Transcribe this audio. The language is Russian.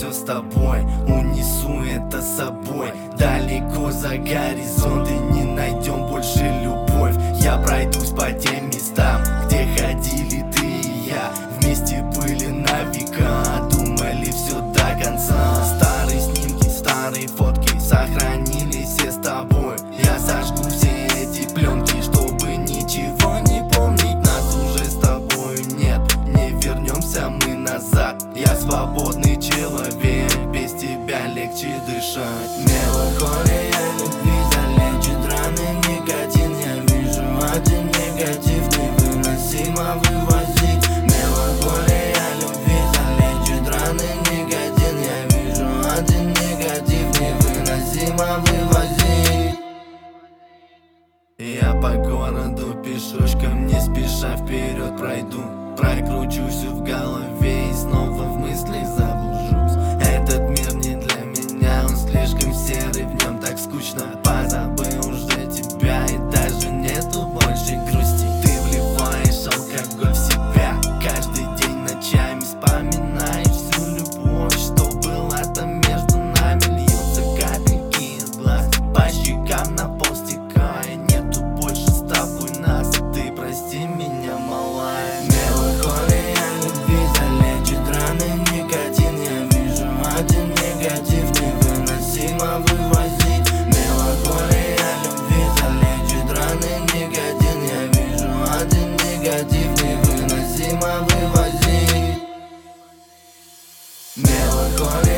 все с тобой, унесу это с собой. Далеко за горизонт и не найдем больше любовь. Я пройдусь по тем местам, где ходили ты и я. Вместе были на века, думали все до конца. Старые снимки, старые фотки сохранились все с тобой. Я сожгу все эти пленки, чтобы ничего не помнить. Нас уже с тобой нет, не вернемся мы назад. Я свободный человек, без тебя легче дышать. Меланхолия любви залечит раны, никотин. Я вижу один негатив, невыносимо вывозить. Меланхолия любви залечит раны, никотин. Я вижу один негатив, невыносимо вывозить. Я по городу пешочком, не спеша вперед пройду. Прокручусь в голове и снова в мыслях заблужусь. Этот мир не для меня, он слишком серый, в нем так скучно. Позабыл уже тебя и даже нету больше грусти. Ты вливаешь алкоголь в себя, каждый день ночами вспоминаешь всю любовь, что была там между нами. Льются капельки из глаз, по щекам на пол стекая. Нету больше с тобой нас, ты прости меня, малая. Меланхолия любви залечит раны, никотин. Я вижу один негатив, невыносимо вывозить. Меланхолия любви залечит раны, никотин. Я вижу один негатив, невыносимо вывозить. Меланхолия